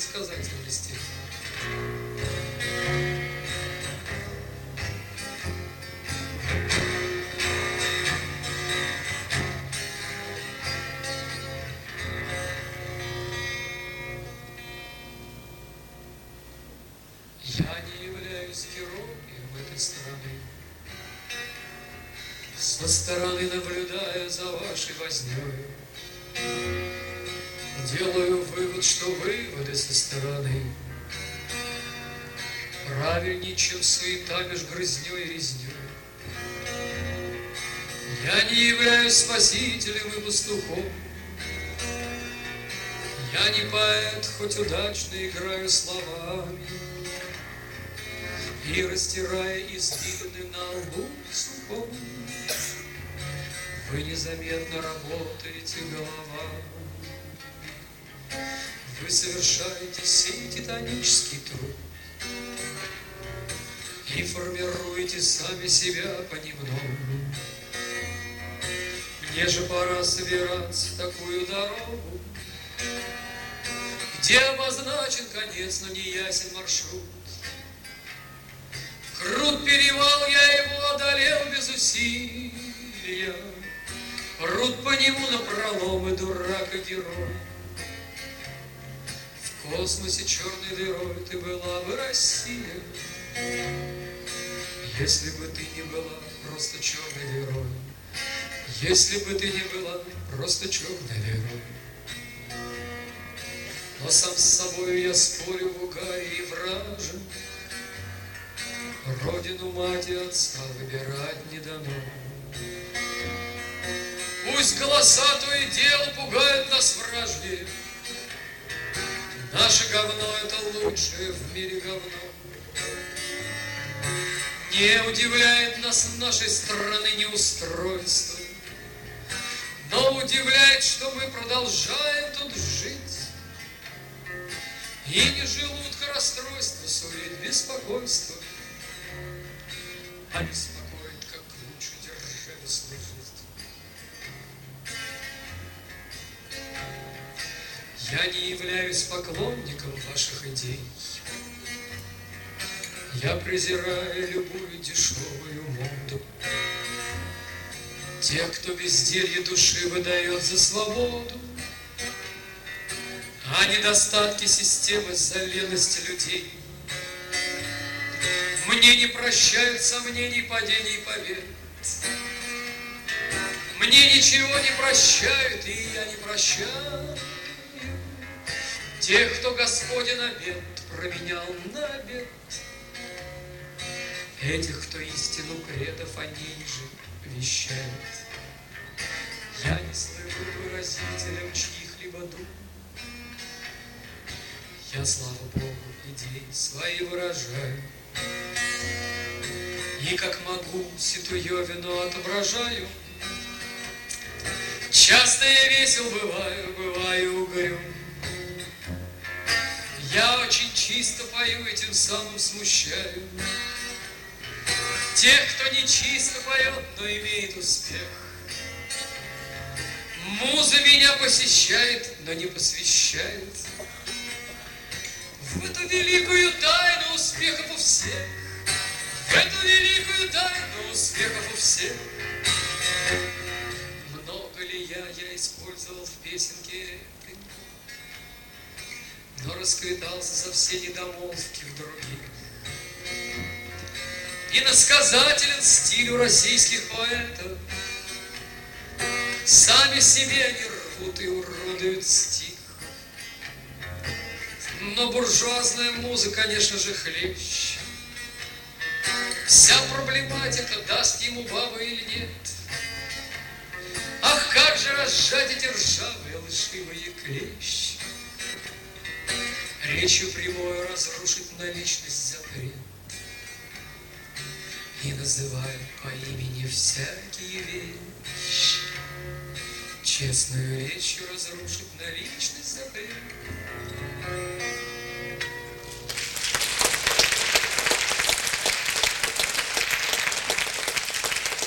иносказательный стих. Я не являюсь героем этой страны, со стороны наблюдая за вашей вознёй. Делаю вывод, что выводы со стороны правильнее, чем суета меж грызнёй и резнёй. Я не являюсь спасителем и пастухом, я не поэт, хоть удачно играю словами и растирая изгибы на лбу сухом. Вы незаметно работаете головами, вы совершаете сей титанический труд и формируете сами себя понемногу. Мне же пора собираться в такую дорогу, где обозначен конец, но не ясен маршрут. Крут перевал, я его одолел без усилия, прут по нему напролом и дурак, и герой. В космосе черной дырой ты была бы Россия, если бы ты не была просто черной дырой, если бы ты не была просто черной дырой. Но сам с собою я спорю в угаре и враже, родину мать и отца выбирать не дано. Пусть голоса то и дело пугают нас вражде, наше говно — это лучшее в мире говно. Не удивляет нас нашей страны неустройство, но удивляет, что мы продолжаем тут жить. И не желудка расстройство сулит беспокойство, а беспокоит, как лучше держать служить. Я не являюсь поклонником ваших идей, я презираю любую дешевую моду. Тех, кто безделье души выдает за свободу, а недостатки системы за леность людей. Мне не прощают сомнений, падений, побед. Мне ничего не прощают, и я не прощаю тех, кто Господень обет променял на обет. Этих, кто истину предав, они же вещают. Я не слышу выразителем чьих-либо дум, я, слава Богу, идеи свои выражаю. И как могу, ситуевину отображаю. Часто я весел бываю угрюм. Я очень чисто пою и тем самым смущаю тех, кто не чисто поет, но имеет успех. Муза меня посещает, но не посвящает в эту великую тайну успехов у всех, в эту великую тайну успехов у всех. Много ли я использовал в песенке этой, но расквитался за все недомолвки в других. Иносказателен стилю российских поэтов, сами себе они рвут и уродуют стих. Но буржуазная муза, конечно же, хлещет. Вся проблематика, даст ему баба или нет. Ах, как же разжать эти ржавые лживые клещи. Речью прямою разрушить на личность запрет и называют по имени всякие вещи. Честную речью разрушить на личность запрет.